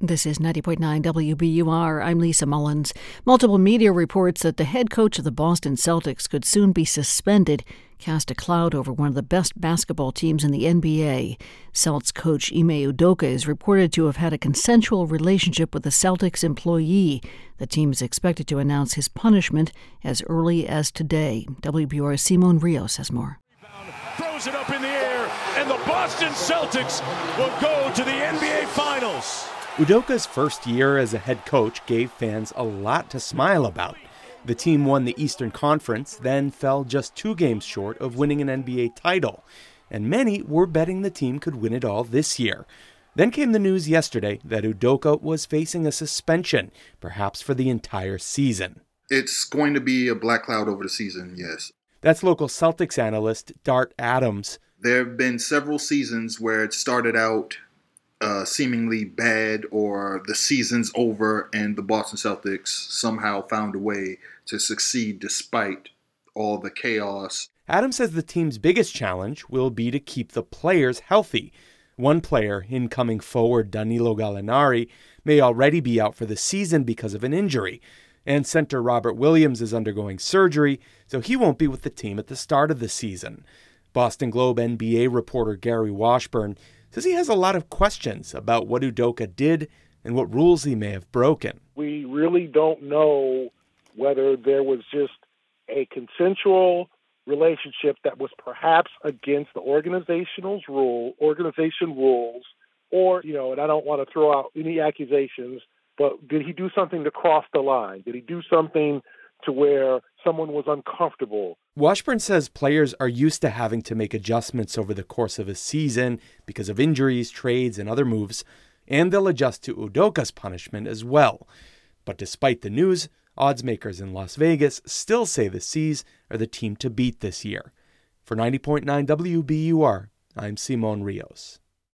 This is 90.9 WBUR. I'm Lisa Mullins. Multiple media reports that the head coach of the Boston Celtics could soon be suspended cast a cloud over one of the best basketball teams in the NBA. Celts coach Ime Udoka is reported to have had a consensual relationship with a Celtics employee. The team is expected to announce his punishment as early as today. WBUR's Simon Rios has more. Throws it up in the air, and the Boston Celtics will go to the NBA Finals. Udoka's first year as a head coach gave fans a lot to smile about. The team won the Eastern Conference, then fell just 2 games short of winning an NBA title. And many were betting the team could win it all this year. Then came the news yesterday that Udoka was facing a suspension, perhaps for the entire season. It's going to be a black cloud over the season, yes. That's local Celtics analyst Dart Adams. There have been several seasons where it started out seemingly bad, or the season's over and the Boston Celtics somehow found a way to succeed despite all the chaos. Adams says the team's biggest challenge will be to keep the players healthy. One player, incoming forward Danilo Gallinari, may already be out for the season because of an injury. And center Robert Williams is undergoing surgery, so he won't be with the team at the start of the season. Boston Globe NBA reporter Gary Washburn says he has a lot of questions about what Udoka did and what rules he may have broken. We really don't know whether there was just a consensual relationship that was perhaps against the organization rules, or, and I don't want to throw out any accusations, but did he do something to cross the line? Did he do something to where someone was uncomfortable? Washburn says players are used to having to make adjustments over the course of a season because of injuries, trades, and other moves, and they'll adjust to Udoka's punishment as well. But despite the news, odds makers in Las Vegas still say the C's are the team to beat this year. For 90.9 WBUR, I'm Simon Rios.